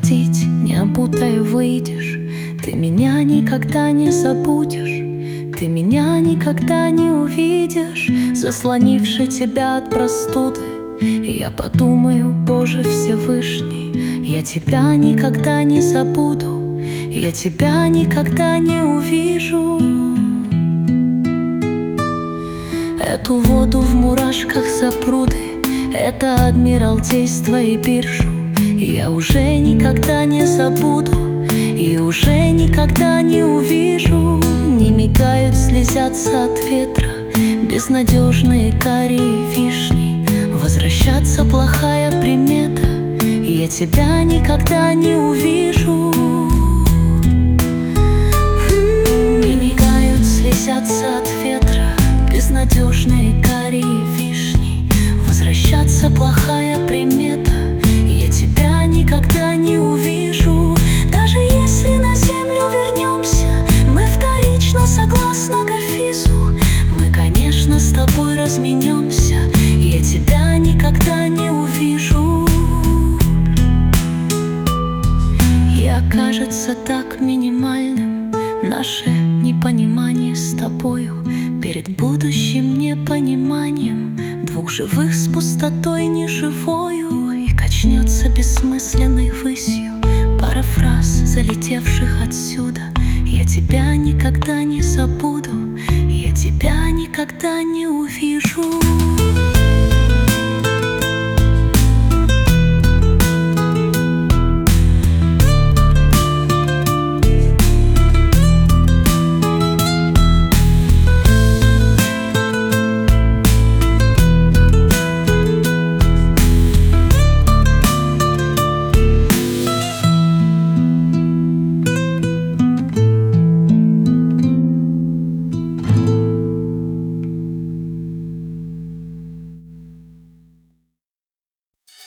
ходить, не обутой выйдешь. Ты меня никогда не забудешь, ты меня никогда не увидишь, заслонивший тебя от простуды. Я подумаю, Боже Всевышний, я тебя никогда не забуду, я тебя никогда не увижу. Эту воду в мурашках запруды, это Адмиралтейство и биржу я уже никогда не забуду и уже никогда не увижу. Не мигают, слезятся от ветра безнадежные карие вишни. Возвращаться плохая примета, я тебя никогда не увижу. Не мигают, слезятся от ветра безнадежные карие вишни. Возвращаться плохая примета, я тебя никогда не увижу. Даже если на землю вернемся, мы вторично согласно Гафизу. Мы, конечно, с тобой разменемся, я тебя никогда не увижу. И окажется так минимальным наше непонимание с тобою перед будущим непониманием двух живых с пустотой неживою. И качнется бессмысленной высью пара фраз, залетевших отсюда. Я тебя никогда не забуду, я тебя никогда не увижу.